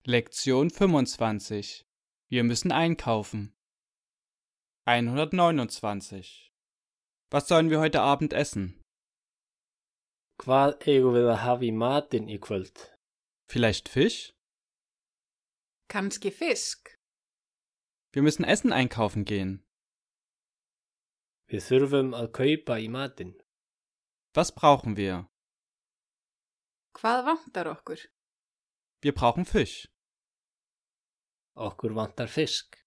Lektion 25. Wir müssen einkaufen. 129. Was sollen wir heute Abend essen? Hvað eigum við að hafa í matinn í kvöld? Vielleicht Fisch? Kannski fisk. Wir müssen Essen einkaufen gehen. Við þurfum að kaupa í matinn. Was brauchen wir? Hvað vantar okkur? Wir brauchen Fisch. Okkur vantar fisk.